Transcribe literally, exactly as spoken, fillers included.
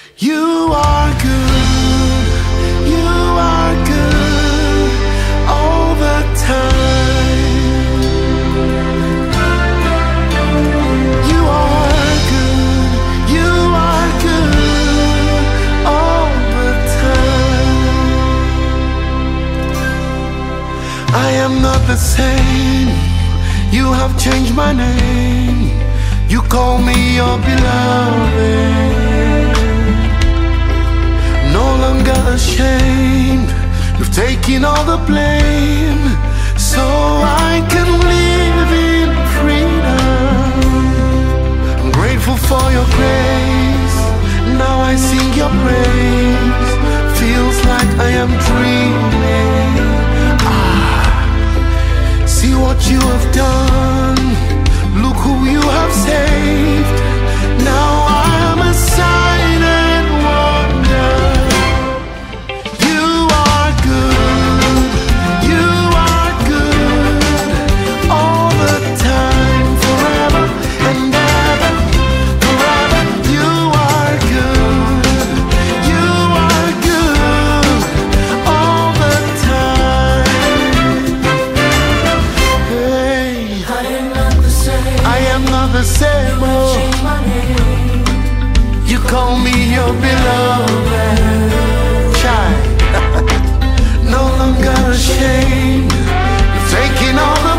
You are good, you are good all the time. You are good, you are good all the time. I am not the same, you have changed my name. You call me your beloved. No longer ashamed, you've taken all the blame, so I can live in freedom. I'm grateful for your grace, now I sing your praise. Feels like I am dreaming. Ah, see what you have done, look who you have saved. Now I am a silent wonder. You are good, you are good all the time, forever and ever, forever. You are good, you are good all the time. Hey, I am not the same. I am not the same. Oh, Change my name. you call me your beloved child. No longer ashamed, you've taken all the